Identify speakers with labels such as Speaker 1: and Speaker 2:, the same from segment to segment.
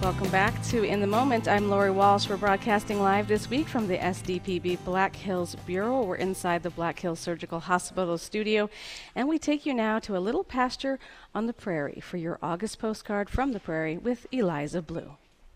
Speaker 1: Welcome back to In the Moment. I'm Lori Walsh. We're broadcasting live this week from the SDPB Black Hills Bureau. We're inside the Black Hills Surgical Hospital studio, and we take you now to a little pasture on the prairie for your August postcard from the prairie with Eliza Blue.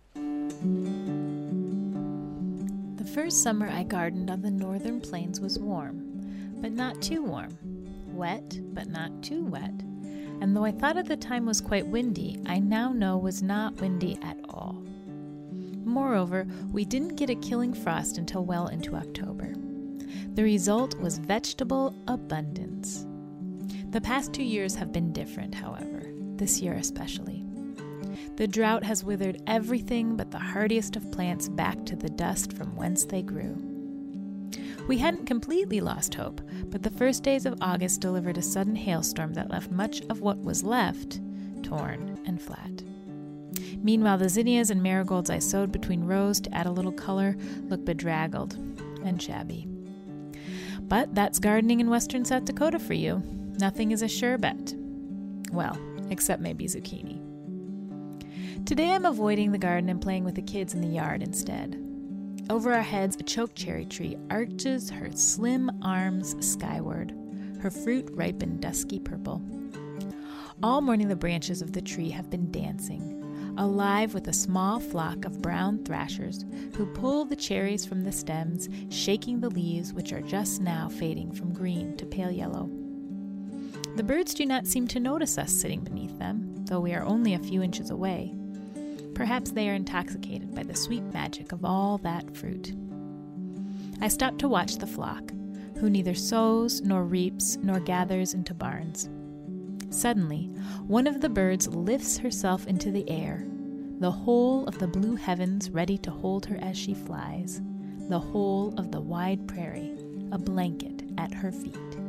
Speaker 2: The first summer I gardened on the northern plains was warm, but not too warm. Wet, but not too wet. And though I thought at the time was quite windy, I now know was not windy at all. Moreover, we didn't get a killing frost until well into October. The result was vegetable abundance. The past 2 years have been different, however, this year especially. The drought has withered everything but the hardiest of plants back to the dust from whence they grew. We hadn't completely lost hope, but the first days of August delivered a sudden hailstorm that left much of what was left torn and flat. Meanwhile, the zinnias and marigolds I sowed between rows to add a little color look bedraggled and shabby. But that's gardening in western South Dakota for you. Nothing is a sure bet. Well, except maybe zucchini. Today I'm avoiding the garden and playing with the kids in the yard instead. Over our heads, a chokecherry tree arches her slim arms skyward, her fruit ripened dusky purple. All morning the branches of the tree have been dancing, alive with a small flock of brown thrashers who pull the cherries from the stems, shaking the leaves which are just now fading from green to pale yellow. The birds do not seem to notice us sitting beneath them, though we are only a few inches away. Perhaps they are intoxicated by the sweet magic of all that fruit. I stop to watch the flock, who neither sows nor reaps nor gathers into barns. Suddenly, one of the birds lifts herself into the air, the whole of the blue heavens ready to hold her as she flies, the whole of the wide prairie, a blanket at her feet.